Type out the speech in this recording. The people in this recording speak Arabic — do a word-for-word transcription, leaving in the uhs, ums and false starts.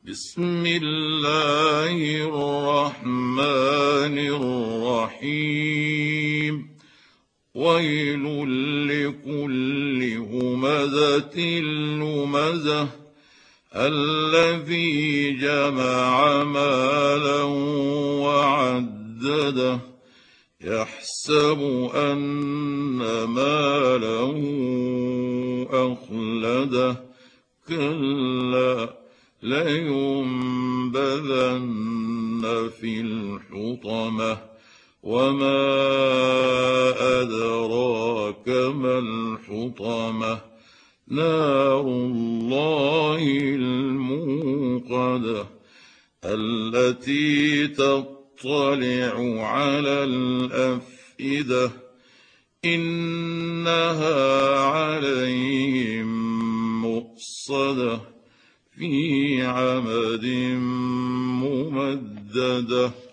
بسم الله الرحمن الرحيم ويل لكل همزة لمزة الذي جمع مالا وعدده يحسب أن ماله أخلده كلا لينبذن في الحطمة وما أدراك ما الحطمة نار الله الموقدة التي تطلع على الأفئدة إنها عليهم مؤصدة في عمد ممددة.